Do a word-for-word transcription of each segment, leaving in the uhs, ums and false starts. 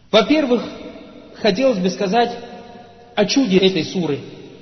Во-первых, хотелось бы сказать о чуде этой суры.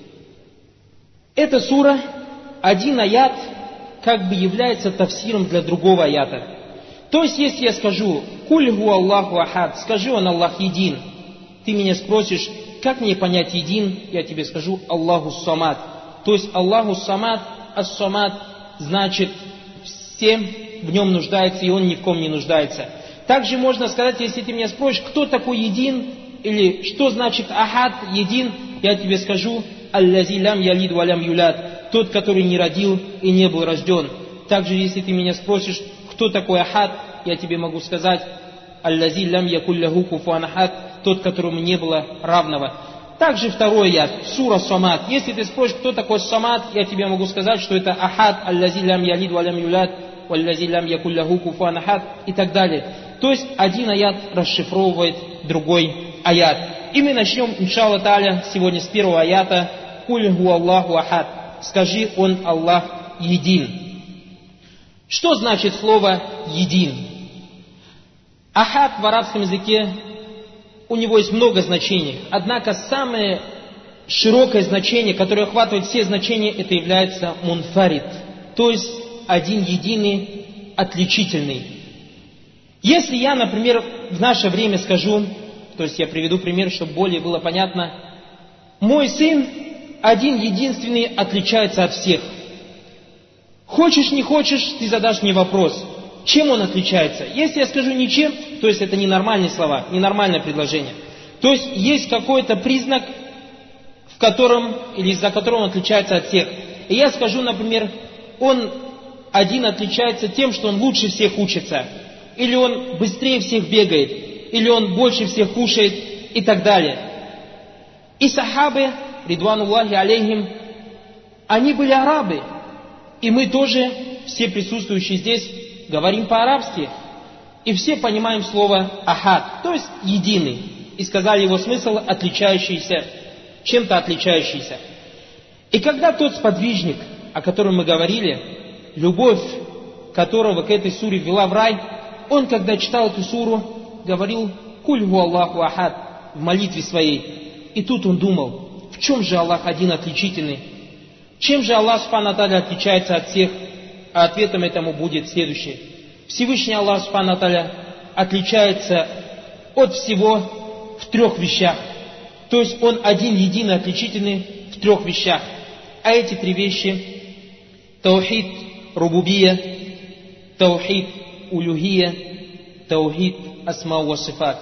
Эта сура, один аят, как бы является тафсиром для другого аята. То есть, если я скажу «Куль гу Аллаху ахад», скажи он Аллах един, ты меня спросишь, как мне понять един, я тебе скажу Аллаху самад. То есть Аллаху самад, ас-самад, значит, всем в нем нуждается, и он ни в ком не нуждается. Также можно сказать, если ты меня спросишь, кто такой един, или что значит ахад, един, я тебе скажу аллази лям ялид ва лям юлад, тот, который не родил и не был рожден. Также, если ты меня спросишь, кто такой ахад, я тебе могу сказать аллази лям якулляху куфуан ахад, тот, которому не было равного. Также второй аят, сура Самад. Если ты спросишь, кто такой Самад, я тебе могу сказать, что это ахад, аллази лям ялид ва лям юлад, валлази лям якулляху куфуан ахад и так далее. То есть один аят расшифровывает другой аят. И мы начнем, иншаллах тааля, сегодня с первого аята. Куль гу Аллаху ахад. Скажи, он Аллах един. Что значит слово един? Ахад в арабском языке, у него есть много значений. Однако самое широкое значение, которое охватывает все значения, это является мунфарид. То есть один единый, отличительный. Если я, например, в наше время скажу, то есть я приведу пример, чтобы более было понятно, мой сын один единственный отличается от всех. Хочешь, не хочешь, ты задашь мне вопрос, чем он отличается. Если я скажу ничем, то есть это ненормальные слова, ненормальное предложение. То есть есть какой-то признак, в котором, или из-за которого он отличается от всех. И я скажу, например, он один отличается тем, что он лучше всех учится, или он быстрее всех бегает, или он больше всех кушает, и так далее. И сахабы, ридвануллахи алейхим, они были арабы. И мы тоже, все присутствующие здесь, говорим по-арабски. И все понимаем слово ахад, то есть единый. И сказали его смысл отличающийся, чем-то отличающийся. И когда тот сподвижник, о котором мы говорили, любовь которого к этой суре ввела в рай, он, когда читал эту суру, говорил «Куль гу Аллаху ахад» в молитве своей. И тут он думал, в чем же Аллах один отличительный? Чем же Аллах субхану ва тааля отличается от всех? А ответом этому будет следующее. Всевышний Аллах субхану ва тааля отличается от всего в трех вещах. То есть он один единый отличительный в трех вещах. А эти три вещи – таухид рубубия, таухид улюхия, таухид асма ва сифат.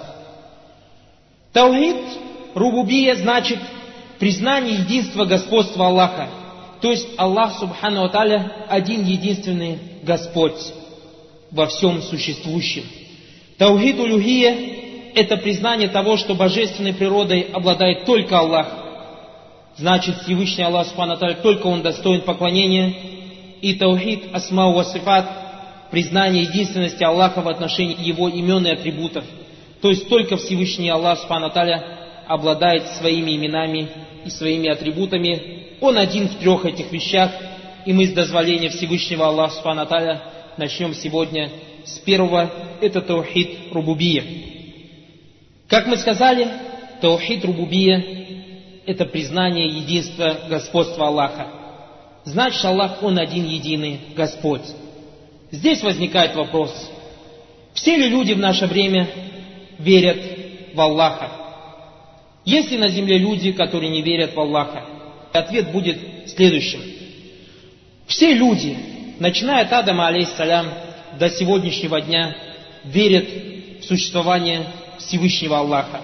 Таухид рубубия значит признание единства господства Аллаха. То есть Аллах субхану ва тааля один единственный Господь во всем существующем. Таухид улюхия – это признание того, что божественной природой обладает только Аллах. Значит, Всевышний Аллах субхану ва тааля, только Он достоин поклонения. И таухид асма ва сифат – признание единственности Аллаха в отношении Его имен и атрибутов. То есть только Всевышний Аллах субхану ва тааля обладает своими именами и своими атрибутами. Он один в трех этих вещах, и мы с дозволения Всевышнего Аллаха субхану ва тааля начнем сегодня с первого, это таухид рубубия. Как мы сказали, таухид рубубия – это признание единства господства Аллаха. Значит, Аллах, Он один единый Господь. Здесь возникает вопрос, все ли люди в наше время верят в Аллаха? Есть ли на земле люди, которые не верят в Аллаха? Ответ будет следующим. Все люди, начиная от Адама, алейхиссалям, до сегодняшнего дня, верят в существование Всевышнего Аллаха.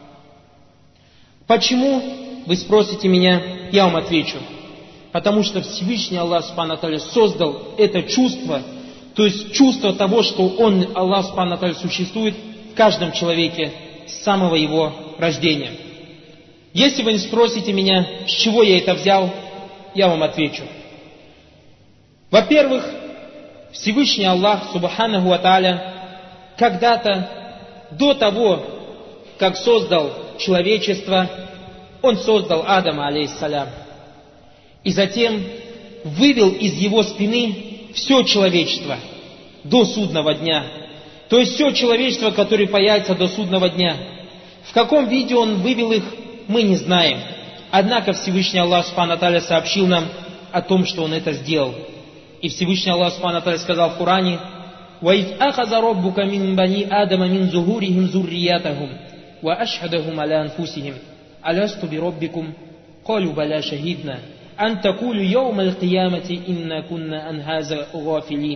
Почему, вы спросите меня, я вам отвечу. Потому что Всевышний Аллах субхану ва тааля создал это чувство, то есть чувство того, что Он, Аллах субхану ва тааля, существует в каждом человеке с самого его рождения. Если вы не спросите меня, с чего я это взял, я вам отвечу. Во-первых, Всевышний Аллах, субханаху ва тааля, когда-то, до того, как создал человечество, Он создал Адама, алейхиссалям. И затем вывел из его спины все человечество до судного дня. То есть все человечество, которое появится до судного дня. В каком виде Он вывел их, мы не знаем. Однако Всевышний Аллах Субхану ва Тааля сообщил нам о том, что Он это сделал. И Всевышний Аллах Субхану ва Тааля сказал в Коране: وَإِذْ أَخَذَ رَبُّكَ مِنْ بَنِي آدَمَ مِنْ ظُهُورِهِمْ ذُرِّيَّتَهُمْ وَأَشْهَدَهُمْ عَلَى أَنفُسِهِمْ أَلَسْتُ بِرَبِّكُمْ قَالُوا بَلَى شَهِدْنَا أَنْ تَقُولُوا يَوْمَ الْقِيَامَةِ إِنَّا كُنَّا عَنْ هَذَا غَافِلِينَ.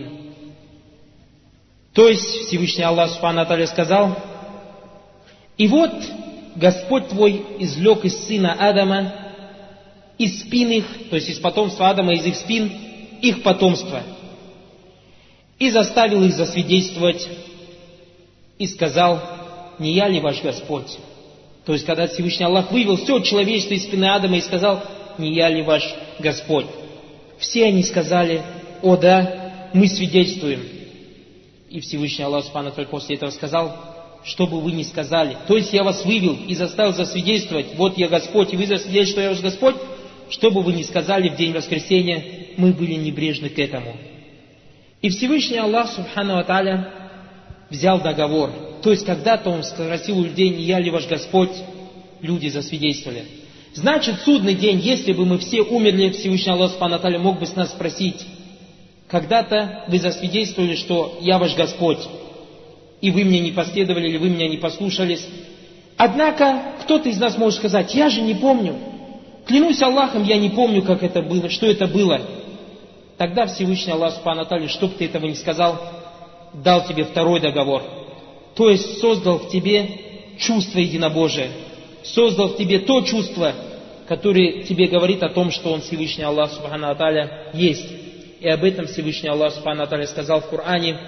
То есть Всевышний Аллах Субхану ва Тааля сказал: и вот Господь твой извлек из сына Адама, из спин их, то есть из потомства Адама, из их спин, их потомство, и заставил их засвидетельствовать, и сказал: не я ли ваш Господь? То есть, когда Всевышний Аллах вывел все человечество из спины Адама и сказал: не я ли ваш Господь? Все они сказали: о да, мы свидетельствуем. И Всевышний Аллах Субхану ва Тааля после этого сказал: что бы вы ни сказали, то есть я вас вывел и заставил засвидетельствовать: вот я Господь, и вы засвидетельствуете, что я ваш Господь, что бы вы ни сказали в день воскресения, мы были небрежны к этому. И Всевышний Аллах Субхану ва Тааля взял договор. То есть когда-то Он спросил у людей: не я ли ваш Господь? Люди засвидетельствовали. Значит, судный день, если бы мы все умерли, Всевышний Аллах Субхану ва Тааля мог бы с нас спросить: когда-то вы засвидетельствовали, что я ваш Господь, и вы мне не последовали, или вы меня не послушались. Однако кто-то из нас может сказать: я же не помню. Клянусь Аллахом, я не помню, как это было, что это было. Тогда Всевышний Аллах Субхану ва Тааля, чтоб ты этого не сказал, дал тебе второй договор. То есть создал в тебе чувство единобожия. Создал в тебе то чувство, которое тебе говорит о том, что Он, Всевышний Аллах Субхану ва Тааля, есть. И об этом Всевышний Аллах Субхану ва Тааля сказал в Коране: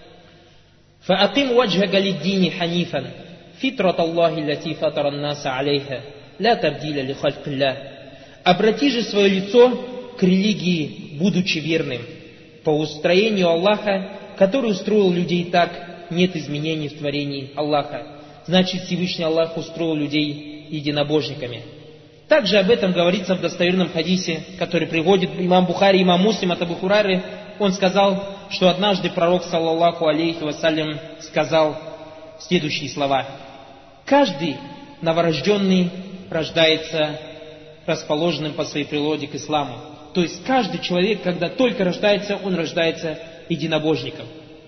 فَأَقِمْ وَجْهَكَ لِلدِّينِ حَنِيفًا فِطْرَةَ اللَّهِ الَّتِي فَطَرَ النَّاسَ عَلَيْهَا لَا تَبْدِيلَ لِخَلْقِ اللَّهِ. Обрати же свое лицо к религии, будучи верным, по устроению Аллаха, который устроил людей так, нет изменений в творении Аллаха. Значит, Всевышний Аллах устроил людей единобожниками. Также об этом говорится в достоверном хадисе, который приводит имам Бухари и имам Муслим от Абу Хурайры. Он сказал, что однажды пророк, саллаллаху алейхи вассалям, сказал следующие слова: каждый новорожденный рождается расположенным по своей природе к исламу. То есть каждый человек, когда только рождается, он рождается единобожником.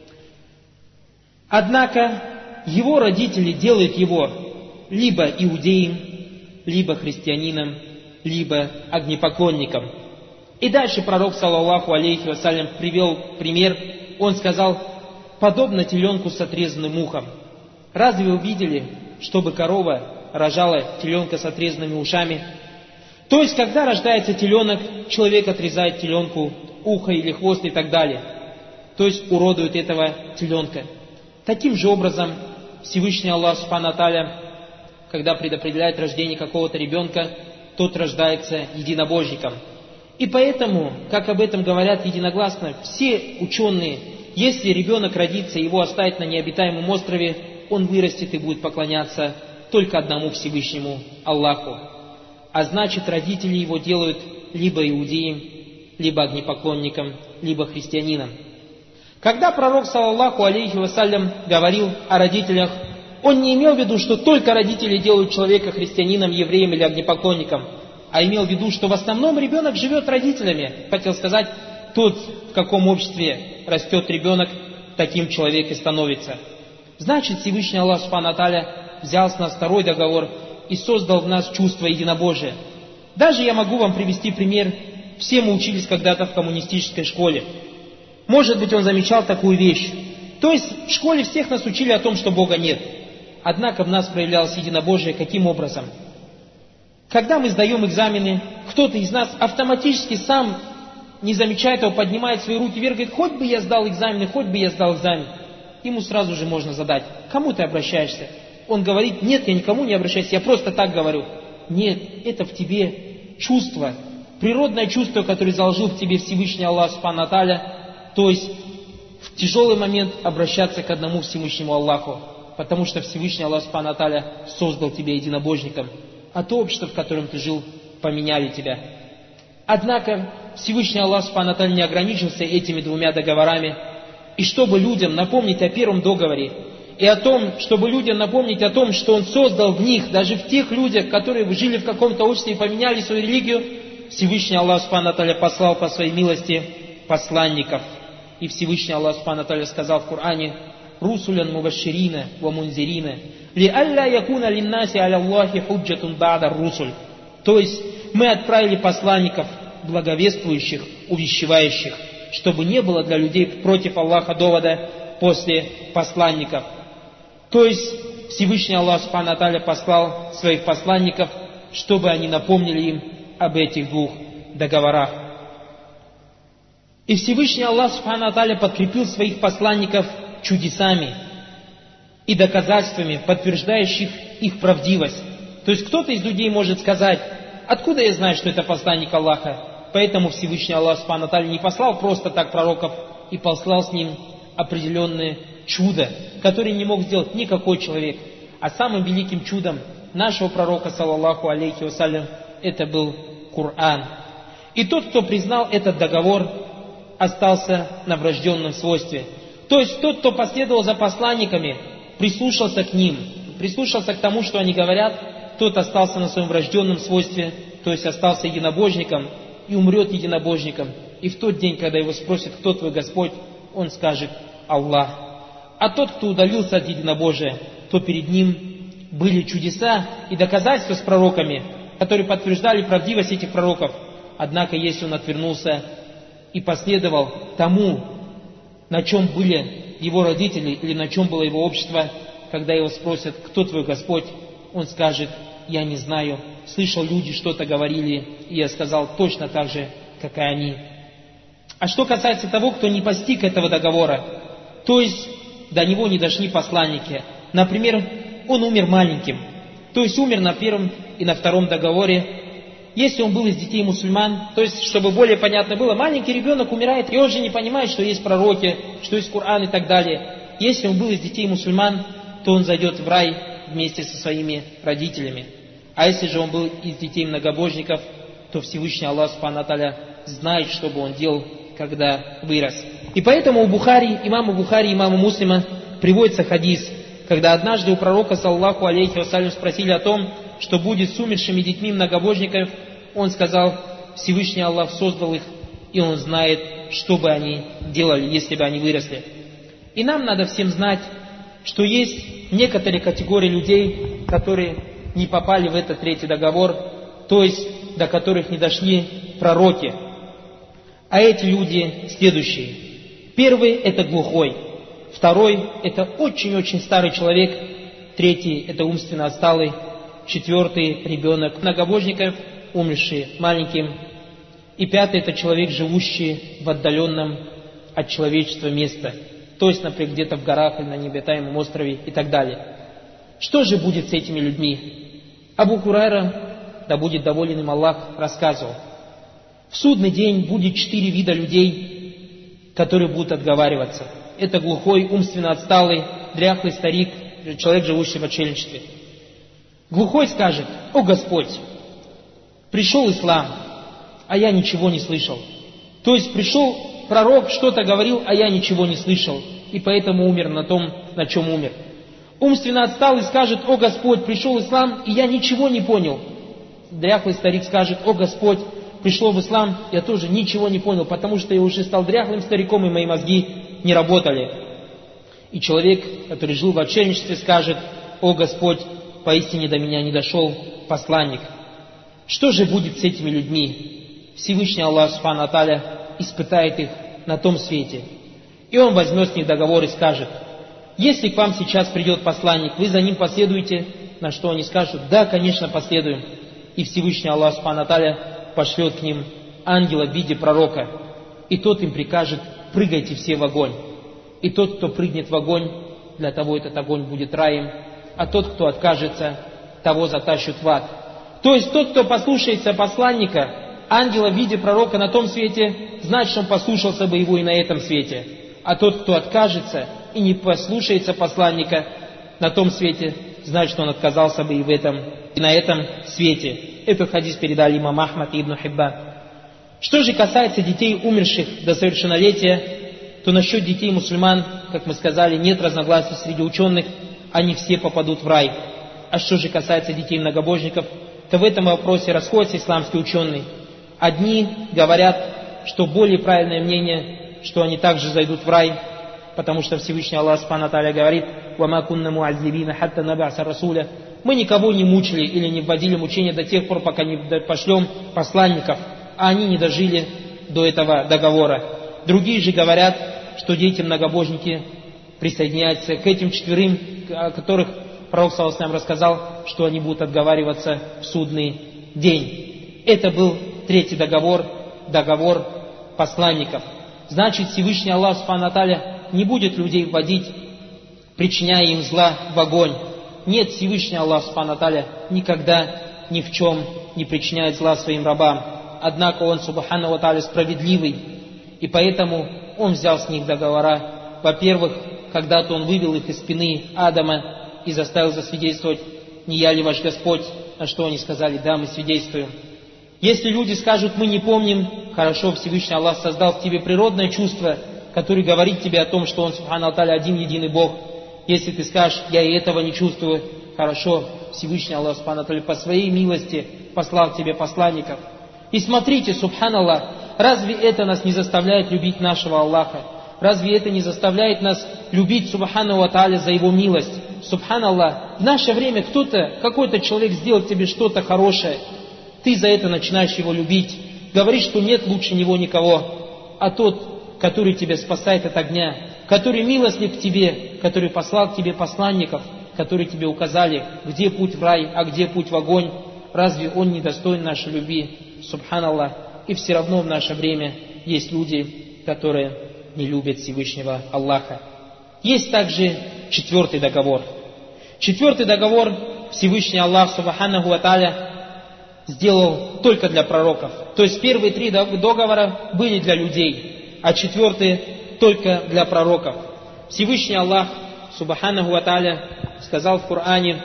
Однако его родители делают его либо иудеем, либо христианином, либо огнепоклонником. И дальше пророк, саллаллаху алейхи вассалям, привел пример. Он сказал: подобно теленку с отрезанным ухом. Разве вы видели, чтобы корова рожала теленка с отрезанными ушами? То есть, когда рождается теленок, человек отрезает теленку ухо или хвост и так далее. То есть, уродует этого теленка. Таким же образом, Всевышний Аллах Субхану ва Тааля, когда предопределяет рождение какого-то ребенка, тот рождается единобожником. И поэтому, как об этом говорят единогласно все ученые, если ребенок родится, его оставить на необитаемом острове, он вырастет и будет поклоняться только одному Всевышнему Аллаху. А значит, родители его делают либо иудеем, либо огнепоклонником, либо христианином. Когда пророк, саллаллаху алейхи вассалям, говорил о родителях, он не имел в виду, что только родители делают человека христианином, евреем или огнепоклонником, а имел в виду, что в основном ребенок живет родителями. Хотел сказать, тот, в каком обществе растет ребенок, таким человек и становится. Значит, Всевышний Аллах Субхану ва Тааля взял с нас второй договор и создал в нас чувство единобожия. Даже я могу вам привести пример. Все мы учились когда-то в коммунистической школе. Может быть, он замечал такую вещь. То есть в школе всех нас учили о том, что Бога нет. Однако в нас проявлялось единобожие каким образом? Когда мы сдаем экзамены, кто-то из нас автоматически сам, не замечая этого, поднимает свои руки вверх и говорит: хоть бы я сдал экзамены, хоть бы я сдал экзамен. Ему сразу же можно задать: кому ты обращаешься? Он говорит: нет, я никому не обращаюсь, я просто так говорю. Нет, это в тебе чувство, природное чувство, которое заложил в тебе Всевышний Аллах Субхану ва Тааля. То есть в тяжелый момент обращаться к одному Всевышнему Аллаху, потому что Всевышний Аллах Субхану ва Тааля создал тебя единобожником, а то общество, в котором ты жил, поменяли тебя. Однако Всевышний Аллах Субхану ва Тааля не ограничился этими двумя договорами. И чтобы людям напомнить о первом договоре и о том, чтобы людям напомнить о том, что Он создал в них, даже в тех людях, которые жили в каком-то обществе и поменяли свою религию, Всевышний Аллах Субхану ва Тааля послал по своей милости посланников. И Всевышний Аллах Субхану ва Тааля сказал в Коране: «Русулян мубашширина ва мунзирина, ли алля якуна линнаси аля Аллахи худжатун ба'да русуль». То есть мы отправили посланников, благовествующих, увещевающих, чтобы не было для людей против Аллаха довода после посланников. То есть Всевышний Аллах Субхану ва Тааля послал своих посланников, чтобы они напомнили им об этих двух договорах. И Всевышний Аллах Субхану ва Тааля подкрепил своих посланников чудесами и доказательствами, подтверждающих их правдивость. То есть кто-то из людей может сказать: откуда я знаю, что это посланник Аллаха? Поэтому Всевышний Аллах Субхану ва Тааля не послал просто так пророков, и послал с ним определенное чудо, которое не мог сделать никакой человек. А самым великим чудом нашего пророка, саллаллаху алейхи вассалям, это был Коран. И тот, кто признал этот договор, остался на врожденном свойстве. То есть тот, кто последовал за посланниками, прислушался к ним, прислушался к тому, что они говорят, тот остался на своем врожденном свойстве, то есть остался единобожником и умрет единобожником. И в тот день, когда его спросят, кто твой Господь, он скажет: Аллах. А тот, кто удалился от единобожия, то перед ним были чудеса и доказательства с пророками, которые подтверждали правдивость этих пророков. Однако, если он отвернулся и последовал тому, на чем были его родители или на чем было его общество, когда его спросят, кто твой Господь, он скажет: я не знаю, слышал, люди что-то говорили, и я сказал точно так же, как и они. А что касается того, кто не постиг этого договора, то есть до него не дошли посланники, например, он умер маленьким, то есть умер на первом и на втором договоре. Если он был из детей мусульман, то есть, чтобы более понятно было, маленький ребенок умирает, и он же не понимает, что есть пророки, что есть Коран и так далее. Если он был из детей мусульман, то он зайдет в рай вместе со своими родителями. А если же он был из детей многобожников, то Всевышний Аллах Субхану ва Тааля знает, что бы он делал, когда вырос. И поэтому у Бухари, имама Бухари, имама Муслима приводится хадис, когда однажды у пророка, саллаллаху алейхи вассалям, спросили о том, что будет с умершими детьми многобожников, он сказал: Всевышний Аллах создал их, и Он знает, что бы они делали, если бы они выросли. И нам надо всем знать, что есть некоторые категории людей, которые не попали в этот третий договор, то есть до которых не дошли пророки. А эти люди следующие. Первый – это глухой. Второй – это очень-очень старый человек. Третий – это умственно отсталый. Четвертый – ребенок многобожников, умерший маленьким. И пятый – это человек, живущий в отдаленном от человечества месте. То есть, например, где-то в горах или на необитаемом острове и так далее. Что же будет с этими людьми? Абу Хурайра, да будет доволен им Аллах, рассказывал: в судный день будет четыре вида людей, которые будут отговариваться. Это глухой, умственно отсталый, дряхлый старик, человек, живущий в отшельничестве. Глухой скажет: «О Господь, пришел ислам, а я ничего не слышал». То есть пришел пророк, что-то говорил, а я ничего не слышал, и поэтому умер на том, на чем умер. Умственно отсталый скажет: «О Господь, пришел ислам, и я ничего не понял». Дряхлый старик скажет: «О Господь, пришло в ислам, я тоже ничего не понял, потому что я уже стал дряхлым стариком, и мои мозги не работали». И человек, который жил в отшельничестве, скажет: «О Господь, поистине до меня не дошел посланник». Что же будет с этими людьми? Всевышний Аллах Субхану ва Тааля испытает их на том свете. И Он возьмет с них договор и скажет: если к вам сейчас придет посланник, вы за ним последуете? На что они скажут: да, конечно, последуем. И Всевышний Аллах Субхану ва Тааля пошлет к ним ангела в виде пророка, и тот им прикажет: прыгайте все в огонь. И тот, кто прыгнет в огонь, для того этот огонь будет раем, а тот, кто откажется, того затащат в ад. То есть тот, кто послушается посланника, ангела в виде пророка на том свете, значит, он послушался бы его и на этом свете. А тот, кто откажется и не послушается посланника на том свете, значит, он отказался бы и в этом, и на этом свете. Этот хадис передали имам Ахмад и Ибн Хиббан. Что же касается детей, умерших до совершеннолетия, то насчет детей мусульман, как мы сказали, нет разногласий среди ученых, они все попадут в рай. А что же касается детей многобожников, то в этом вопросе расходятся исламские ученые. Одни говорят, что более правильное мнение, что они также зайдут в рай, потому что Всевышний Аллах Субхану ва Тааля говорит: «Вама кунна муаззибина хатта наб'аса расуля». Мы никого не мучили или не вводили мучения до тех пор, пока не пошлем посланников, а они не дожили до этого договора. Другие же говорят, что дети-многобожники присоединяются к этим четверым, о которых пророк саллаллаху алейхи ва саллям рассказал, что они будут отговариваться в судный день. Это был третий договор, договор посланников. Значит, Всевышний Аллах Субхану ва Тааля не будет людей вводить, причиняя им зла в огонь. Нет, Всевышний Аллах Субхану ва Тааля никогда ни в чем не причиняет зла своим рабам. Однако Он Субхану ва Тааля справедливый, и поэтому Он взял с них договора. Во-первых, когда-то Он вывел их из спины Адама и заставил засвидетельствовать: «Не я ли ваш Господь?» На что они сказали: «Да, мы свидетельствуем». Если люди скажут: «Мы не помним», хорошо, Всевышний Аллах создал в тебе природное чувство, которое говорит тебе о том, что Он Субхану ва Тааля один единый Бог. Если ты скажешь: «Я и этого не чувствую», хорошо, Всевышний Аллах Субхану ва Тааля по своей милости послал тебе посланников. И смотрите, Субханаллах, разве это нас не заставляет любить нашего Аллаха? Разве это не заставляет нас любить Субхану ва Тааля за Его милость? Субханаллах, в наше время кто-то, какой-то человек сделал тебе что-то хорошее, ты за это начинаешь его любить, говоришь, что нет лучше него никого. А тот, который тебя спасает от огня, который милостлив к тебе, который послал к тебе посланников, которые тебе указали, где путь в рай, а где путь в огонь, разве он не достоин нашей любви? Субханаллах. И все равно в наше время есть люди, которые не любят Всевышнего Аллаха. Есть также четвертый договор. Четвертый договор Всевышний Аллах Субханаху ва Тааля сделал только для пророков. То есть первые три договора были для людей, а четвертый только для пророков. Всевышний Аллах Субханаху ва Тааля сказал в Коране: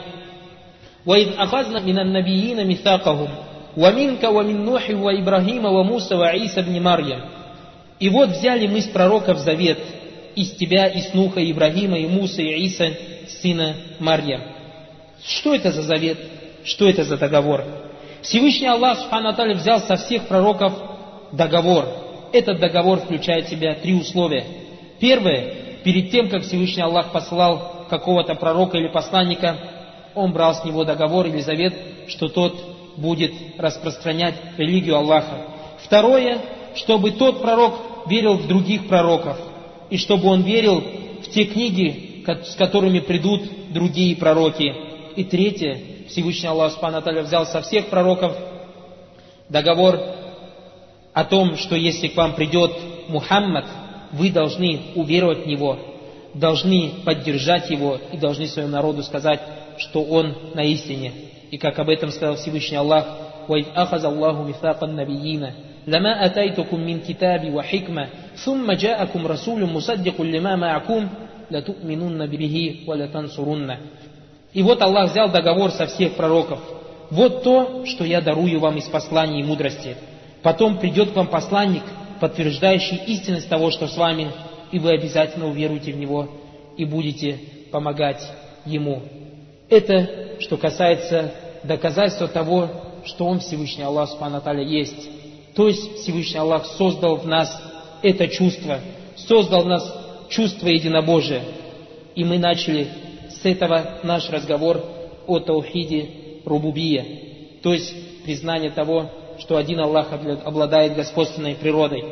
«Ваид ахазна минан набиина мисакахум, ва минка ва мин Нухи ва Ибрахима ва Муса ва Иса бни Марьям». И вот взяли мы с пророков завет из тебя, и с Нуха, и Ибрагима, и Муса, и Иса, сына Марьям. Что это за завет? Что это за договор? Всевышний Аллах Субхану ва Тааля взял со всех пророков договор. Этот договор включает в себя три условия. Первое: перед тем, как Всевышний Аллах послал какого-то пророка или посланника, он брал с него договор или завет, что тот будет распространять религию Аллаха. Второе: чтобы тот пророк верил в других пророков, и чтобы он верил в те книги, с которыми придут другие пророки. И третье: Всевышний Аллах Субхану ва Тааля взял со всех пророков договор о том, что если к вам придет Мухаммад, вы должны уверовать в него, должны поддержать его и должны своему народу сказать, что он на истине. И как об этом сказал Всевышний Аллах: «Ваид ахаз Аллаху мисакан набиина, лама атайтукум мин китаби ва хикма, сумма джаакум расулюм мусаддикун лима маакум, лату'минунна бихи ва латансурунна». И вот Аллах взял договор со всех пророков. Вот то, что я дарую вам из посланий и мудрости. Потом придет к вам посланник, подтверждающий истинность того, что с вами, и вы обязательно уверуете в него и будете помогать ему. Это, что касается доказательства того, что Он Всевышний Аллах Субхану ва Тааля есть. То есть Всевышний Аллах создал в нас это чувство, создал в нас чувство единобожия. И мы начали с этого наш разговор о таухиде рубубия, то есть признание того, что один Аллах обладает господственной природой.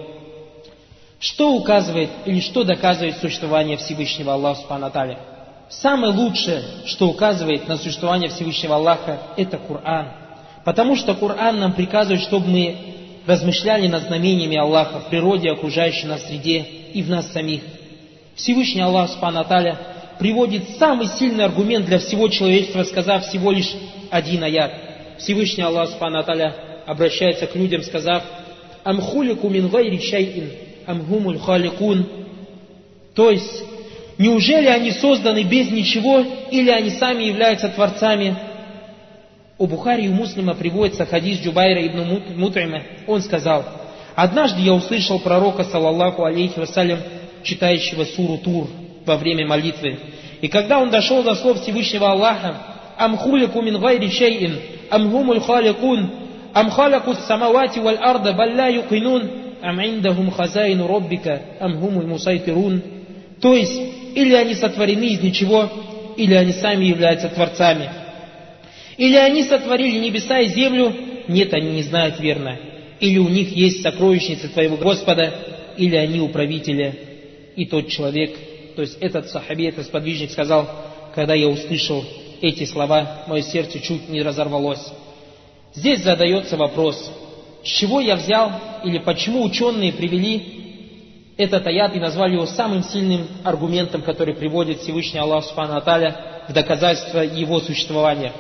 Что указывает или что доказывает существование Всевышнего Аллаха Субхану ва Тааля? Самое лучшее, что указывает на существование Всевышнего Аллаха, это Коран. Потому что Коран нам приказывает, чтобы мы размышляли над знамениями Аллаха в природе, окружающей нас среде и в нас самих. Всевышний Аллах Субхану ва Тааля приводит самый сильный аргумент для всего человечества, сказав всего лишь один аят. Всевышний Аллах Субхану ва Тааля обращается к людям, сказав: «Ам хулику мин гайри шайин, ам хумуль халикун». То есть, неужели они созданы без ничего, или они сами являются творцами? У Бухари и у Муслима приводится хадис Джубайра ибн Мут'има. Он сказал: «Однажды я услышал пророка, саллаллаху алейхи вассалям, читающего суру Тур во время молитвы. И когда он дошел до слов Всевышнего Аллаха: «Ам хулику мин гайри шейин, ам хумуль халикун, ам халаку самавати валь арда, балля юкинун, ам индахум хазаину роббика, ам хумуль мусайтирун». То есть, или они сотворены из ничего, или они сами являются творцами. Или они сотворили небеса и землю, нет, они не знают верно. Или у них есть сокровищница твоего Господа, или они управители. И тот человек, то есть этот сахаби, этот сподвижник сказал: когда я услышал эти слова, мое сердце чуть не разорвалось. Здесь задается вопрос, с чего я взял, или почему ученые привели этот аят и назвали его самым сильным аргументом, который приводит Всевышний Аллах Субхану ва Тааля в доказательство его существования.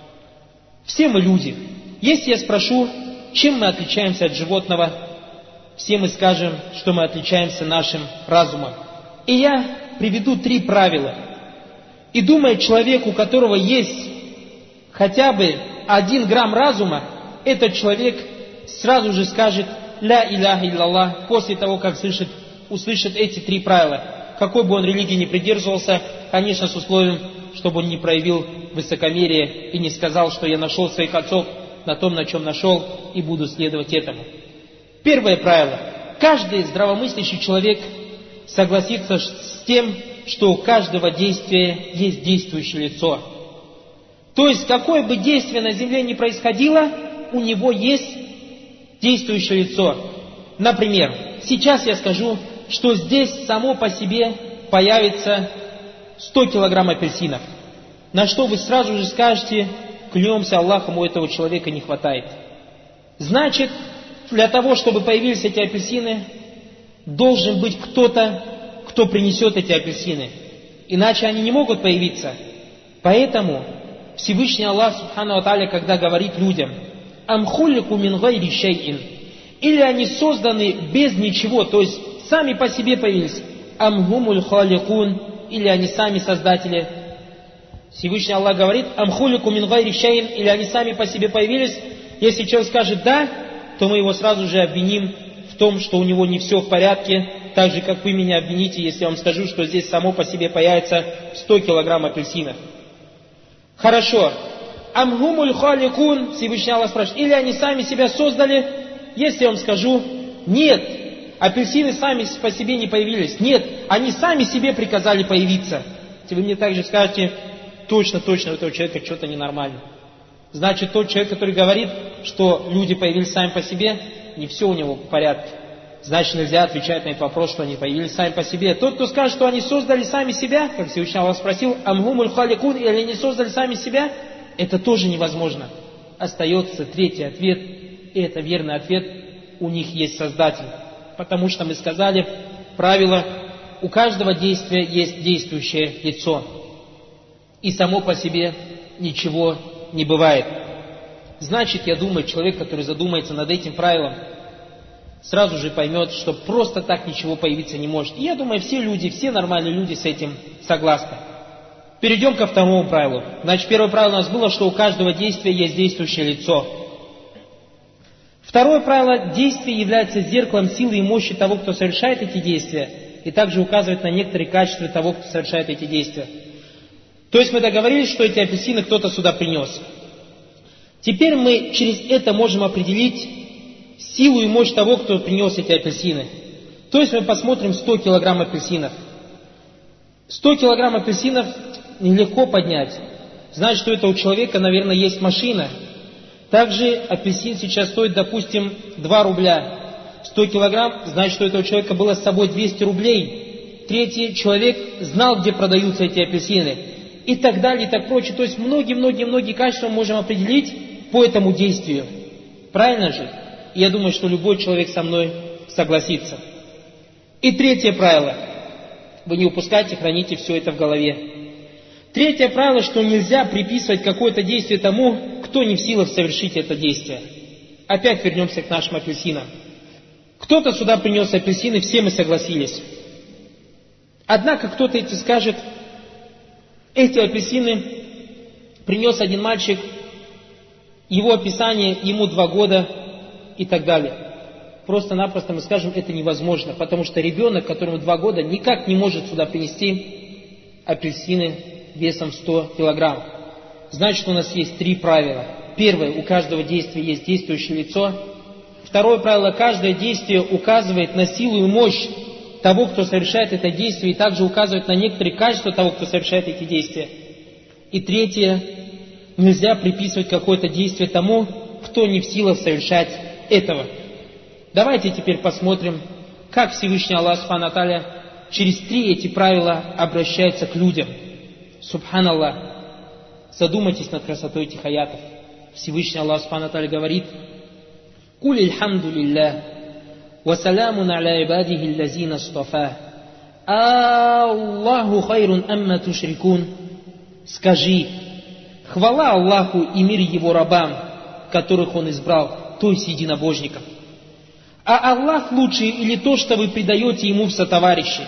Все мы люди. Если я спрошу, чем мы отличаемся от животного, все мы скажем, что мы отличаемся нашим разумом. И я приведу три правила. И думаю, человек, у которого есть хотя бы один грамм разума, этот человек сразу же скажет «Ля иляха илляллах» после того, как слышит, услышит эти три правила. Какой бы он религии не придерживался, конечно, с условием, чтобы он не проявил высокомерие и не сказал, что я нашел своих отцов на том, на чем нашел, и буду следовать этому. Первое правило. Каждый здравомыслящий человек согласится с тем, что у каждого действия есть действующее лицо. То есть, какое бы действие на земле ни происходило, у него есть действующее лицо. Например, сейчас я скажу, что здесь само по себе появится сто килограмм апельсинов. На что вы сразу же скажете: клянемся Аллахом, у этого человека не хватает. Значит, для того, чтобы появились эти апельсины, должен быть кто-то, кто принесет эти апельсины. Иначе они не могут появиться. Поэтому Всевышний Аллах Субхану ва Тааля, когда говорит людям: «Ам хулику мин гайри шейин», или они созданы без ничего, то есть сами по себе появились, «Ам хумуль халикун», или они сами создатели. Всевышний Аллах говорит: «Ам хулику мин гайри шейин», или они сами по себе появились. Если человек скажет «да», то мы его сразу же обвиним в том, что у него не все в порядке, так же, как вы меня обвините, если я вам скажу, что здесь само по себе появится сто килограмм апельсинов. Хорошо. Амгумуль халикун, Всевышний Аллах спрашивает, или они сами себя создали? Если я вам скажу, нет, апельсины сами по себе не появились. Нет, они сами себе приказали появиться. Если вы мне также скажете, точно, точно, у этого человека что-то ненормально. Значит, тот человек, который говорит, что люди появились сами по себе, не все у него в порядке. Значит, нельзя отвечать на этот вопрос, что они появились сами по себе. Тот, кто скажет, что они создали сами себя, как Всевышний Аллах спросил, амгумуль халикун, или они создали сами себя, это тоже невозможно. Остается третий ответ, и это верный ответ, у них есть Создатель. Потому что мы сказали, правило, у каждого действия есть действующее лицо. И само по себе ничего не бывает. Значит, я думаю, человек, который задумается над этим правилом, сразу же поймет, что просто так ничего появиться не может. И я думаю, все люди, все нормальные люди с этим согласны. Перейдем ко второму правилу. Значит, первое правило у нас было, что у каждого действия есть действующее лицо. Второе правило: действие является зеркалом силы и мощи того, кто совершает эти действия, и также указывает на некоторые качества того, кто совершает эти действия. То есть мы договорились, что эти апельсины кто-то сюда принес. Теперь мы через это можем определить силу и мощь того, кто принес эти апельсины. То есть мы посмотрим сто килограмм апельсинов. сто килограмм апельсинов нелегко поднять. Значит, что это у человека, наверное, есть машина. Также апельсин сейчас стоит, допустим, два рубля. сто килограмм, значит, что у этого человека было с собой двести рублей. Третий человек знал, где продаются эти апельсины. И так далее, и так прочее. То есть многие-многие-многие качества мы можем определить по этому действию. Правильно же? И я думаю, что любой человек со мной согласится. И третье правило. Вы не упускайте, храните все это в голове. Третье правило, что нельзя приписывать какое-то действие тому, кто не в силах совершить это действие. Опять вернемся к нашим апельсинам. Кто-то сюда принес апельсины, все мы согласились. Однако кто-то эти скажет, эти апельсины принес один мальчик, его описание, ему два года и так далее. просто-напросто мы скажем, это невозможно, потому что ребенок, которому два года, никак не может сюда принести апельсины весом сто килограмм. Значит, у нас есть три правила. Первое, у каждого действия есть действующее лицо. Второе правило, каждое действие указывает на силу и мощь того, кто совершает это действие, и также указывает на некоторые качества того, кто совершает эти действия. И третье, нельзя приписывать какое-то действие тому, кто не в силах совершать этого. Давайте теперь посмотрим, как Всевышний Аллах Субхану ва Тааля через три эти правила обращается к людям. Субханаллах. Задумайтесь над красотой этих аятов. Всевышний Аллах Субхану ва Тааля говорит: «Куль ильхамду лиллах, ва саламун аля ибадихи ллазина стафа, Аллаху хайрун амма тушрикун». Скажи: хвала Аллаху и мир Его рабам, которых Он избрал, то есть единобожников. А Аллах лучше или то, что вы предаете Ему в сотоварищи?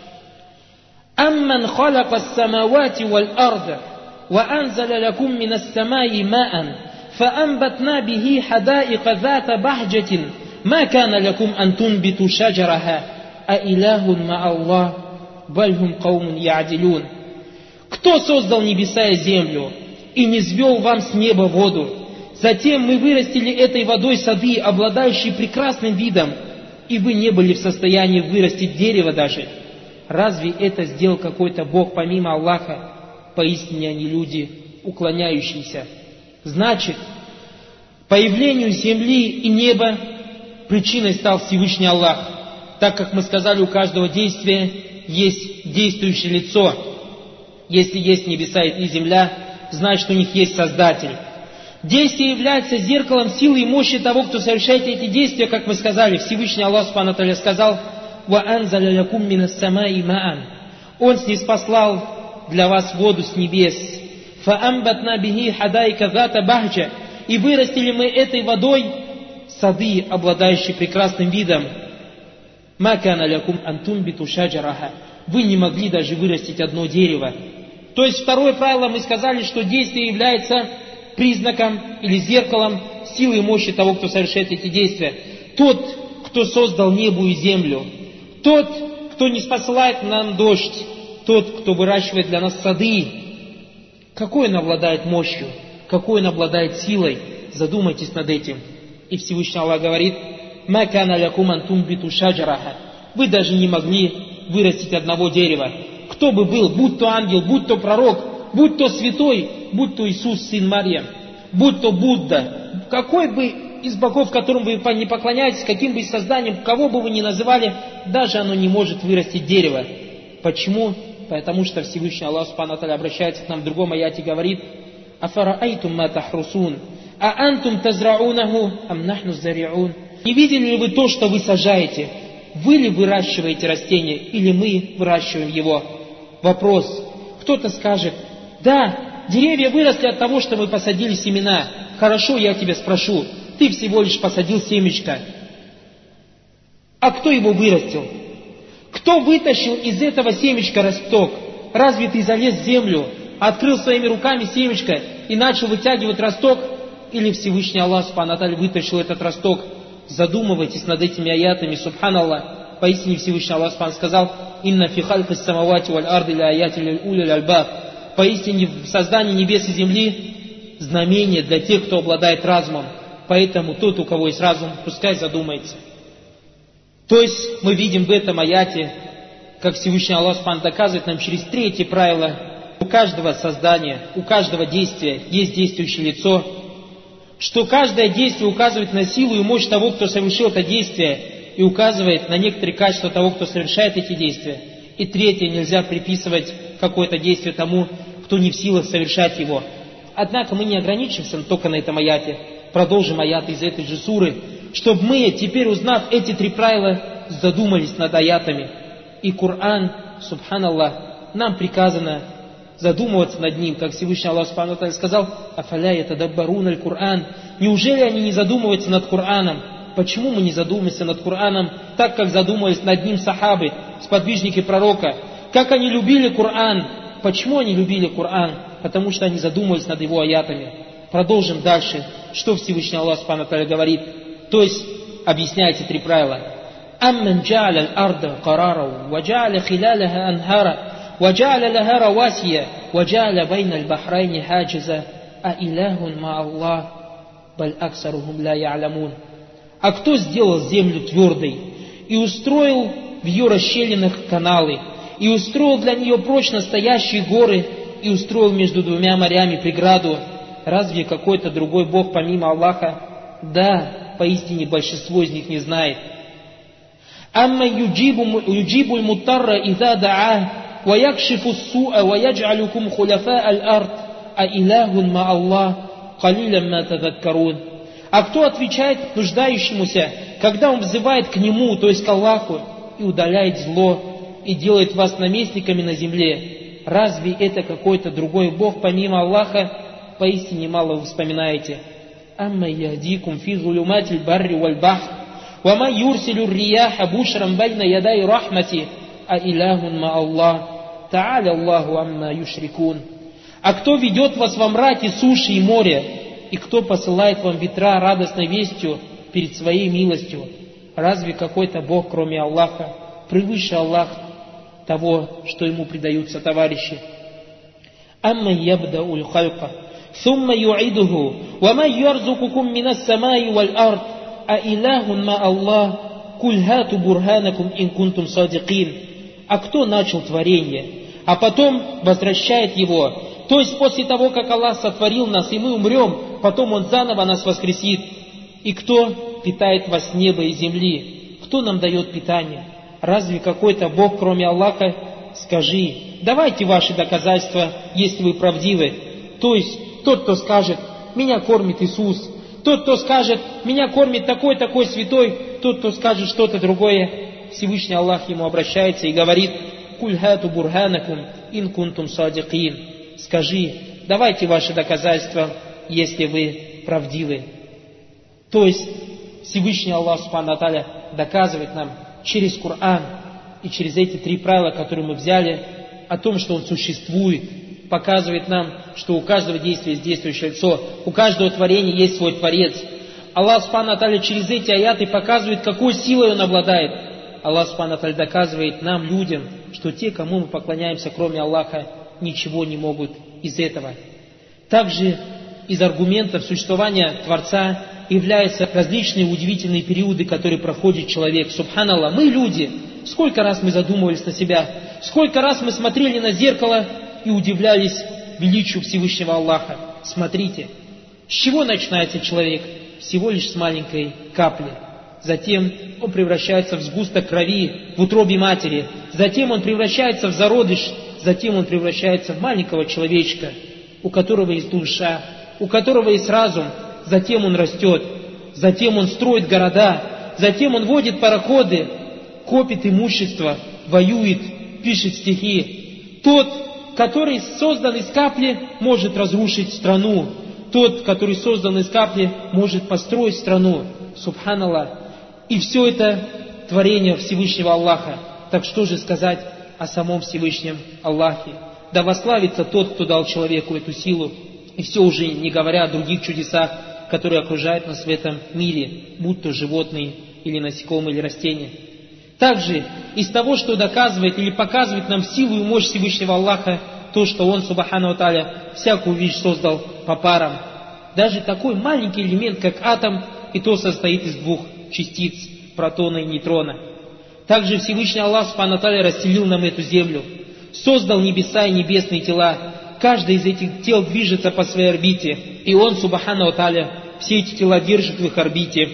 «Амман халака ас-самавати валь-арда, ва анзаля лакум минас-самаи маан, фа амбатна бихи хадаика зата бахджатин, ма кана лакум ан тунбиту шаджараха, а илахун ма Аллах, бальхум каумун я'дилун». Кто создал небеса и землю и не звел вам с неба воду? Затем мы вырастили этой водой сады, обладающие прекрасным видом, и вы не были в состоянии вырастить дерево даже. Разве это сделал какой-то Бог помимо Аллаха? Поистине они люди, уклоняющиеся. Значит, появлению земли и неба причиной стал Всевышний Аллах, так как мы сказали, у каждого действия есть действующее лицо. Если есть небеса и земля, значит, у них есть Создатель. Действие является зеркалом силы и мощи того, кто совершает эти действия, как мы сказали. Всевышний Аллах Субхану ва Тааля сказал: «Ва анзаля лакум минас-самаи маан». Он ниспослал для вас воду с небес. «Фа амбатна бихи хадайка зата бахджа». И вырастили мы этой водой сады, обладающие прекрасным видом. «Ма кана лакум ан тунбиту шаджараха». Вы не могли даже вырастить одно дерево. То есть второе правило, мы сказали, что действие является признаком или зеркалом силы и мощи того, кто совершает эти действия. Тот, кто создал небо и землю, тот, кто не спосылает нам дождь, тот, кто выращивает для нас сады, какой он обладает мощью, какой он обладает силой, задумайтесь над этим. И Всевышний Аллах говорит: «Ма кана лакум ан тунбиту шаджараха». Вы даже не могли вырастить одного дерева. Кто бы был, будь то ангел, будь то пророк, будь то святой, будь то Иисус, сын Марьям, будь то Будда, какой бы из богов, которым вы не поклоняетесь, каким бы из созданием, кого бы вы ни называли, даже оно не может вырастить дерево. Почему? Потому что Всевышний Аллах Субхану ва Тааля обращается к нам в другом аяте и говорит: «Афараайтум ма тахрусун, а антум тазраунаху, ам нахну зариун». Не видели ли вы то, что вы сажаете? Вы ли выращиваете растение, или мы выращиваем его? Вопрос. Кто-то скажет: да, деревья выросли от того, что мы посадили семена. Хорошо, я тебя спрошу, ты всего лишь посадил семечко. А кто его вырастил? Кто вытащил из этого семечка росток? Разве ты залез в землю, открыл своими руками семечко и начал вытягивать росток? Или Всевышний Аллах Субхану ва Тааля вытащил этот росток? Задумывайтесь над этими аятами, субханаллах. Поистине Всевышний Аллах Субхану сказал: «Инна фи халькис самавати валь арды ля аяти лиль улил альбаб». Поистине в создании небес и земли знамение для тех, кто обладает разумом. Поэтому тот, у кого есть разум, пускай задумается. То есть мы видим в этом аяте, как Всевышний Аллах Субхану доказывает нам через третье правило: у каждого создания, у каждого действия есть действующее лицо, что каждое действие указывает на силу и мощь того, кто совершил это действие, и указывает на некоторые качества того, кто совершает эти действия. И третье, нельзя приписывать какое-то действие тому, кто не в силах совершать его. Однако мы не ограничимся только на этом аяте, продолжим аяты из этой же суры, чтобы мы, теперь узнав эти три правила, задумались над аятами. И Коран, субханаллах, нам приказано задумываться над ним, как Всевышний Аллах Субхану ва Тааля сказал: «Афаля ятадаббаруна аль-Кур'ан». Неужели они не задумываются над Кораном? Почему мы не задумаемся над Кораном так, как задумывались над ним сахабы, сподвижники пророка? Как они любили Коран? Почему они любили Коран? Потому что они задумывались над его аятами. Продолжим дальше. Что Всевышний Аллах Субхану ва Тааля говорит? То есть объясняет эти три правила. «Амман джа'аля аль-арда карара, ва джа'аля хилалаха анхара, ва джа'аля лаха равасия, ва джа'аля байна аль-бахрайни хаджиза, а илахун ма Аллах, баль аксарухум ла я'лямун». А кто сделал землю твердой и устроил в ее расщелинах каналы, и устроил для нее прочно стоящие горы, и устроил между двумя морями преграду, разве какой-то другой Бог помимо Аллаха? Да, поистине большинство из них не знает. «Амма юджибу аль-муттарра иза да'а, ва якшифу ас-су'a, ва ядж'алюкум хуляфа аль-ард, а илахун ма Аллах, калилям ма тазаккарун». А кто отвечает нуждающемуся, когда он взывает к нему, то есть к Аллаху, и удаляет зло, и делает вас наместниками на земле? Разве это какой-то другой Бог помимо Аллаха? Поистине мало вы вспоминаете. «Амма яхдикум фи зулюматиль барри валь бахр, ва ма юрсилю рияха бушрам байна ядай рахмати, а илахун ма Аллах, та'аля Аллаху амма юшрикун». А кто ведет вас во мраке суши и моря, и кто посылает вам ветра радостной вестью перед своей милостью? Разве какой-то Бог, кроме Аллаха, превыше Аллах того, что ему предаются товарищи? «Амма ябдa'уль халька, сумма ю'идуху, ва ма ярзукукум минас самаи валь ард, а илахун ма Аллах, куль хату бурханакум ин кунтум садикин». А кто начал творение, а потом возвращает его? То есть после того, как Аллах сотворил нас, и мы умрем, потом Он заново нас воскресит. И кто питает вас с неба и земли? Кто нам дает питание? Разве какой-то Бог, кроме Аллаха? Скажи, давайте ваши доказательства, если вы правдивы. То есть тот, кто скажет, меня кормит Иисус, тот, кто скажет, меня кормит такой-такой святой, тот, кто скажет что-то другое, Всевышний Аллах ему обращается и говорит: «Куль хату бурханакум ин кунтум садикин». Скажи, давайте ваши доказательства, если вы правдивы. То есть Всевышний Аллах Субхану ва Тааля доказывает нам через Коран и через эти три правила, которые мы взяли, о том, что Он существует, показывает нам, что у каждого действия есть действующее лицо, у каждого творения есть свой Творец. Аллах Субхану ва Тааля через эти аяты показывает, какой силой Он обладает. Аллах Субхану ва Тааля доказывает нам, людям, что те, кому мы поклоняемся, кроме Аллаха, ничего не могут из этого. Также из аргументов существования Творца являются различные удивительные периоды, которые проходит человек. Субханаллах, мы люди, сколько раз мы задумывались на себя, сколько раз мы смотрели на зеркало и удивлялись величию Всевышнего Аллаха. Смотрите, с чего начинается человек? Всего лишь с маленькой капли. Затем он превращается в сгусток крови в утробе матери. Затем он превращается в зародыш. Затем он превращается в маленького человечка, у которого есть душа, у которого есть разум. Затем он растет. Затем он строит города. Затем он водит пароходы, копит имущество, воюет, пишет стихи. Тот, который создан из капли, может разрушить страну. Тот, который создан из капли, может построить страну. Субханаллах. И все это творение Всевышнего Аллаха. Так что же сказать о самом Всевышнем Аллахе? Да восславится тот, кто дал человеку эту силу. И все уже не говоря о других чудесах, которые окружают нас в этом мире, будь то животные или насекомые или растения. Также из того, что доказывает или показывает нам силу и мощь Всевышнего Аллаха, то, что Он, Субхану ва Тааля, всякую вещь создал по парам. Даже такой маленький элемент, как атом, и то состоит из двух частиц, протона и нейтрона. Также Всевышний Аллах Субхану ва Тааля расстелил нам эту землю, создал небеса и небесные тела. Каждый из этих тел движется по своей орбите, и Он, Субхану ва Тааля, все эти тела держит в их орбите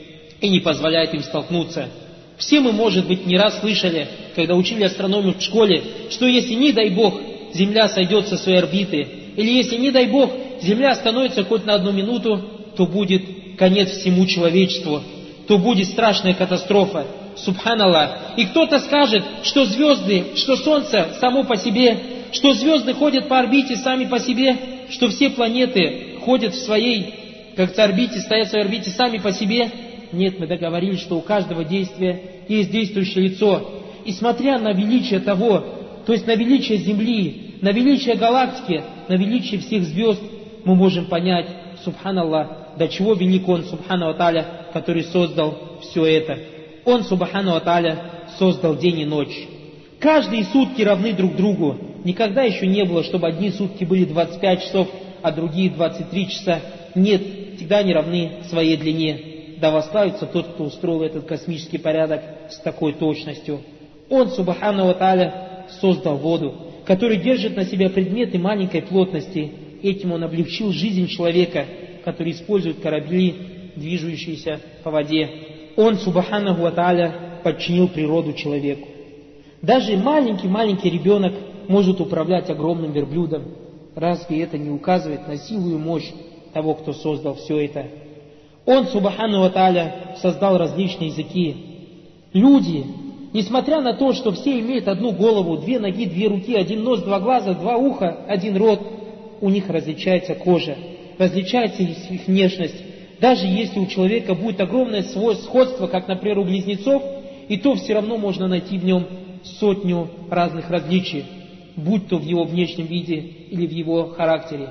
и не позволяет им столкнуться. Все мы, может быть, не раз слышали, когда учили астрономию в школе, что если, не дай Бог, Земля сойдет со своей орбиты, или если, не дай Бог, Земля остановится хоть на одну минуту, то будет конец всему человечеству, то будет страшная катастрофа. Субханаллах. И кто-то скажет, что звезды, что Солнце само по себе, что звезды ходят по орбите сами по себе, что все планеты ходят в своей, как орбите, стоят в своей орбите сами по себе. Нет, мы договорились, что у каждого действия есть действующее лицо. И смотря на величие того, то есть на величие Земли, на величие галактики, на величие всех звезд, мы можем понять, субханаллах, до чего велик Он, Субхану ва Тааля, который создал все это. Он, Субхану ва Тааля, создал день и ночь. Каждые сутки равны друг другу. Никогда еще не было, чтобы одни сутки были двадцать пять часов, а другие двадцать три часа. Нет, всегда они равны своей длине. Да восславится тот, кто устроил этот космический порядок с такой точностью. Он, Субхану ва Тааля, создал воду, который держит на себя предметы маленькой плотности. Этим Он облегчил жизнь человека, который использует корабли, движущиеся по воде. Он, Субхану ва Тааля, подчинил природу человеку. Даже маленький-маленький ребенок может управлять огромным верблюдом. Разве это не указывает на силу и мощь того, кто создал все это? Он, Субхану ва Тааля, создал различные языки. Люди, несмотря на то, что все имеют одну голову, две ноги, две руки, один нос, два глаза, два уха, один рот, у них различается кожа, различается их внешность. Даже если у человека будет огромное сходство, как, например, у близнецов, и то все равно можно найти в нем сотню разных различий, будь то в его внешнем виде или в его характере.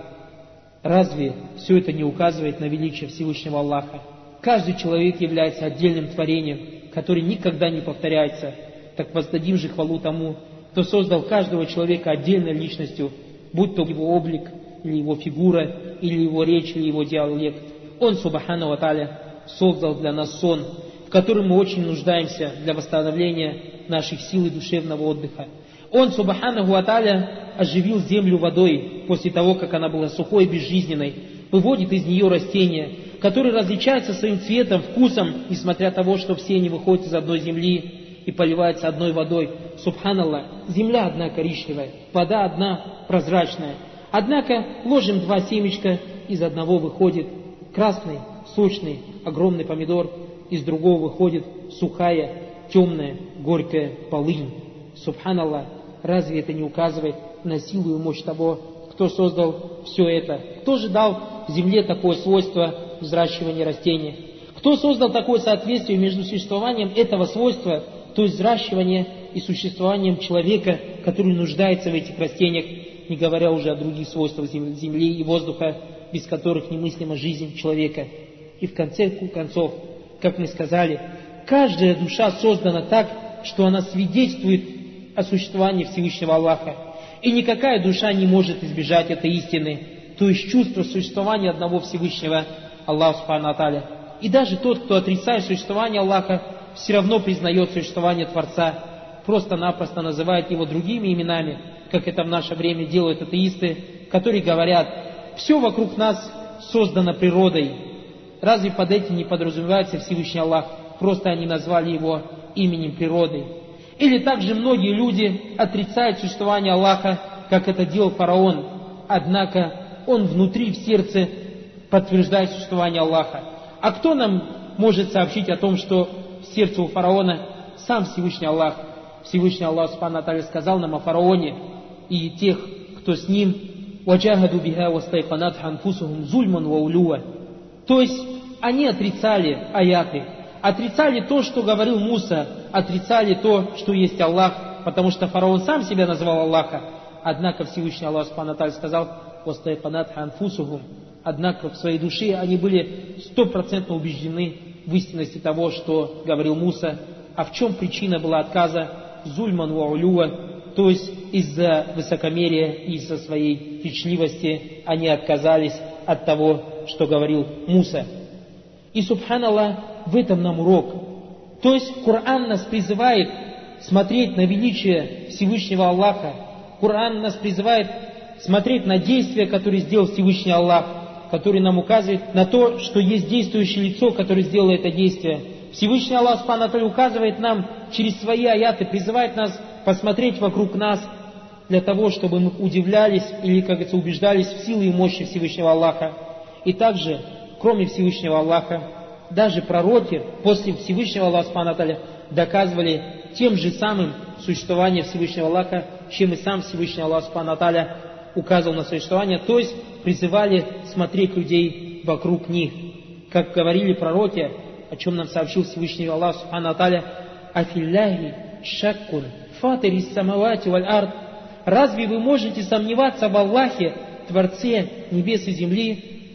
Разве все это не указывает на величие Всевышнего Аллаха? Каждый человек является отдельным творением, который никогда не повторяется. Так воздадим же хвалу тому, кто создал каждого человека отдельной личностью, будь то его облик, или его фигура, или его речь, или его диалект. Он, Субхану ва Тааля, создал для нас сон, в котором мы очень нуждаемся для восстановления наших сил и душевного отдыха. Он, Субхану ва Тааля, оживил землю водой после того, как она была сухой и безжизненной, выводит из нее растения, которые различаются своим цветом, вкусом, несмотря на то, что все они выходят из одной земли и поливаются одной водой. Субханаллах, земля одна коричневая, вода одна прозрачная. Однако ложим два семечка, из одного выходит красный, сочный, огромный помидор, из другого выходит сухая, темная, горькая полынь. Субханаллах, разве это не указывает на силу и мощь того, кто создал все это? Кто же дал земле такое свойство взращивания растений? Кто создал такое соответствие между существованием этого свойства, то есть взращивания, и существованием человека, который нуждается в этих растениях, не говоря уже о других свойствах земли и воздуха, без которых немыслима жизнь человека. И в конце концов, как мы сказали, каждая душа создана так, что она свидетельствует о существовании Всевышнего Аллаха. И никакая душа не может избежать этой истины, то есть чувство существования одного Всевышнего Аллаха Субхану ва Тааля. И даже тот, кто отрицает существование Аллаха, все равно признает существование Творца, просто-напросто называет его другими именами, как это в наше время делают атеисты, которые говорят: все вокруг нас создано природой. Разве под этим не подразумевается Всевышний Аллах? Просто они назвали его именем природы. Или также многие люди отрицают существование Аллаха, как это делал фараон. Однако он внутри, в сердце, подтверждает существование Аллаха. А кто нам может сообщить о том, что в сердце у фараона сам Всевышний Аллах? Всевышний Аллах Субхану ва Тааля сказал нам о фараоне и тех, кто с ним: «Ваджахаду биха вастайканатха анфусухум зульман ва улюва». То есть они отрицали аяты, отрицали то, что говорил Муса, отрицали то, что есть Аллах, потому что фараон сам себя называл Аллаха. Однако Всевышний Аллах Субхану ва Тааля сказал: «Вастайканатха анфусухум». Однако в своей душе они были стопроцентно убеждены в истинности того, что говорил Муса. А в чем причина была отказа? Зульман ва улюва, то есть из-за высокомерия и из-за своей кичливости они отказались от того, что говорил Муса. И, субханаллах, в этом нам урок. То есть Коран нас призывает смотреть на величие Всевышнего Аллаха. Коран нас призывает смотреть на действия, которые сделал Всевышний Аллах, который нам указывает на то, что есть действующее лицо, которое сделало это действие. Всевышний Аллах Субхану ва Тааля указывает нам через свои аяты, призывает нас посмотреть вокруг нас, для того, чтобы мы удивлялись или, как говорится, убеждались в силе и мощи Всевышнего Аллаха. И также, кроме Всевышнего Аллаха, даже пророки после Всевышнего Аллаха Субхану ва Тааля доказывали тем же самым существование Всевышнего Аллаха, чем и сам Всевышний Аллах Субхану ва Тааля указывал на существование, то есть призывали смотреть людей вокруг них. Как говорили пророки, о чем нам сообщил Всевышний Аллах Субхану ва Тааля: «Афилляхи шаккун фатирис самавати валь ард». Разве вы можете сомневаться в Аллахе, Творце небес и земли?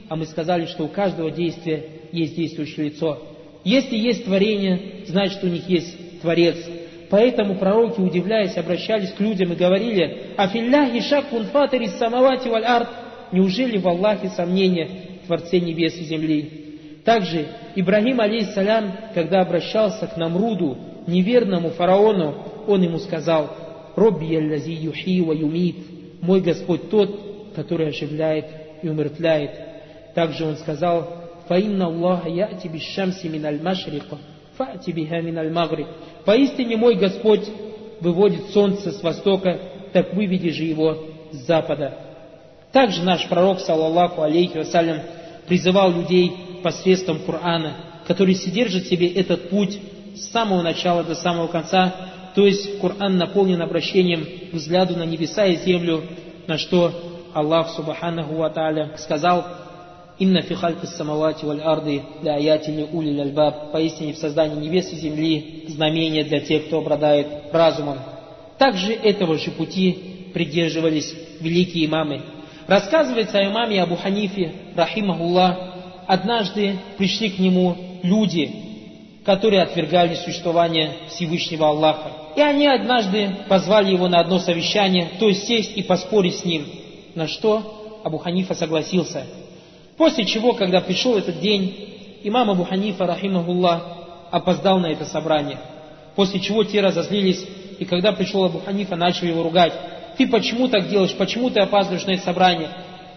а мы сказали, что у каждого действия есть действующее лицо. Если есть творение, значит, у них есть Творец. Поэтому пророки, удивляясь, обращались к людям и говорили: «Афилляхи шаккун фатирис самавати валь ард». Неужели в Аллахе сомнения, Творце небес и земли? Также Ибрагим, алейхиссалям, когда обращался к Намруду, неверному фараону, он ему сказал: «Робби аллази юхи ва юмит». Мой Господь тот, который оживляет и умертвляет. Также он сказал: «Фаинна Аллаха я'ти бишшамси миналь машриқа, фа'ти биха миналь магриб». Поистине мой Господь выводит солнце с востока, так выведи же его с запада. Также наш пророк, саллаллаху алейхи вассалям, призывал людей посредством Корана, который содержит в себе этот путь с самого начала до самого конца, то есть Коран наполнен обращением к взгляду на небеса и землю, на что Аллах субханаху ва тааля сказал: «Инна фи хальқис самавати валь арды ля аяти ли улил альбаб». Поистине в создании небес и земли знамение для тех, кто обладает разумом. Также этого же пути придерживались великие имамы. Рассказывается о имаме Абу Ханифе, рахимахуллах, однажды пришли к нему люди, которые отвергали существование Всевышнего Аллаха. И они однажды позвали его на одно совещание, то есть сесть и поспорить с ним, на что Абу Ханифа согласился. После чего, когда пришел этот день, имам Абу Ханифа, рахимахуллах, опоздал на это собрание. После чего те разозлились, и когда пришел Абу Ханифа, начали его ругать: «Ты почему так делаешь? Почему ты опаздываешь на это собрание?»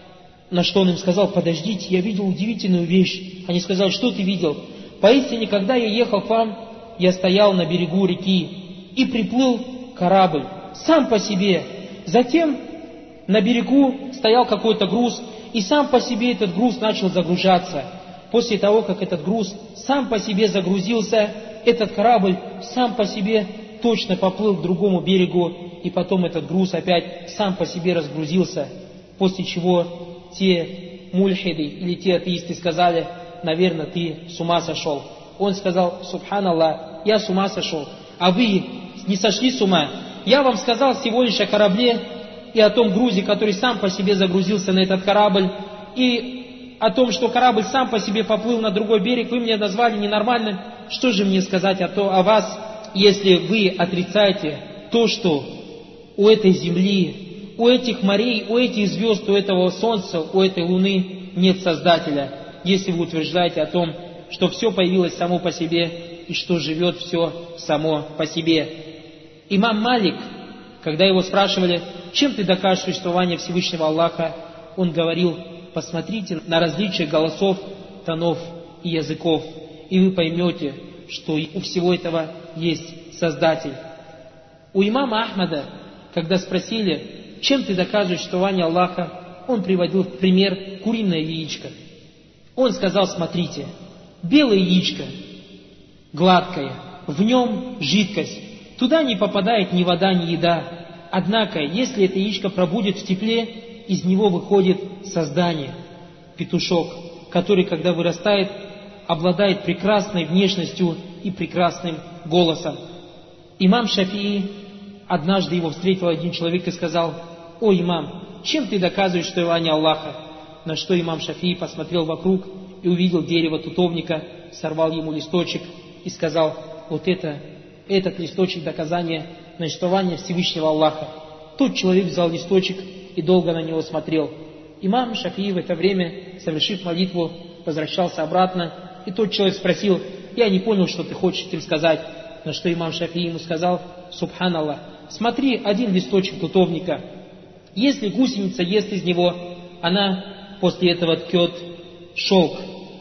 На что он им сказал: «Подождите, я видел удивительную вещь». Они сказали: «Что ты видел?» «Поистине, когда я ехал к вам, я стоял на берегу реки, и приплыл корабль, сам по себе. Затем на берегу стоял какой-то груз, и сам по себе этот груз начал загружаться. После того, как этот груз сам по себе загрузился, этот корабль сам по себе точно поплыл к другому берегу, и потом этот груз опять сам по себе разгрузился». После чего те мульхиды или те атеисты сказали: «Наверное, ты с ума сошел». Он сказал: «Субханаллах, я с ума сошел, а вы не сошли с ума. Я вам сказал всего лишь о корабле и о том грузе, который сам по себе загрузился на этот корабль, и о том, что корабль сам по себе поплыл на другой берег. Вы меня назвали ненормальным. Что же мне сказать о, то, о вас, если вы отрицаете то, что у этой земли, у этих морей, у этих звезд, у этого солнца, у этой луны нет Создателя, если вы утверждаете о том, что все появилось само по себе и что живет все само по себе». Имам Малик, когда его спрашивали: «Чем ты докажешь существование Всевышнего Аллаха?», он говорил: «Посмотрите на различия голосов, тонов и языков, и вы поймете, что у всего этого есть Создатель». У имама Ахмада, когда спросили: «Чем ты доказываешь существование Аллаха?», он приводил в пример куриное яичко. Он сказал: «Смотрите, белое яичко, гладкое, в нем жидкость, туда не попадает ни вода, ни еда. Однако, если это яичко пробудет в тепле, из него выходит создание, петушок, который, когда вырастает, обладает прекрасной внешностью и прекрасным голосом». Имам Шафии, однажды его встретил один человек и сказал: «О, имам, чем ты доказываешь существование Аллаха?» На что имам Шафии посмотрел вокруг и увидел дерево тутовника, сорвал ему листочек и сказал: «Вот это, этот листочек доказания на существование Всевышнего Аллаха». Тот человек взял листочек и долго на него смотрел. Имам Шафии в это время, совершив молитву, возвращался обратно, и тот человек спросил: «Я не понял, что ты хочешь этим сказать». На что имам Шафии ему сказал: «Субханаллах, смотри, один листочек тутовника. Если гусеница ест из него, она после этого ткет шелк.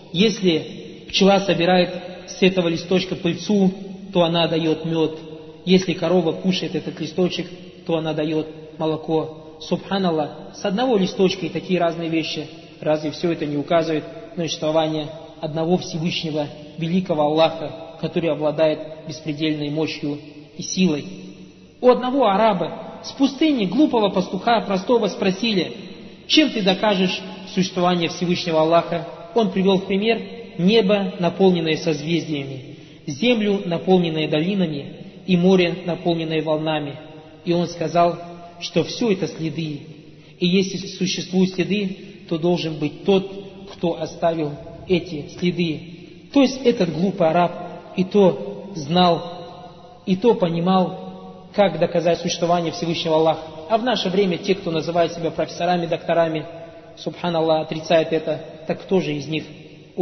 Если пчела собирает с этого листочка пыльцу, то она дает мед. Если корова кушает этот листочек, то она дает молоко». Субханаллах, с одного листочка и такие разные вещи. Разве все это не указывает на существование одного Всевышнего, великого Аллаха, который обладает беспредельной мощью и силой? У одного араба с пустыни, глупого пастуха, простого, спросили: «Чем ты докажешь существование Всевышнего Аллаха?» Он привел в пример небо, наполненное созвездиями, землю, наполненное долинами, и море, наполненное волнами. И он сказал, что все это следы, и если существуют следы, то должен быть тот, кто оставил эти следы. То есть этот глупый араб и то знал, и то понимал, как доказать существование Всевышнего Аллаха. А в наше время те, кто называет себя профессорами, докторами, субханаллах, отрицает это, так кто же из них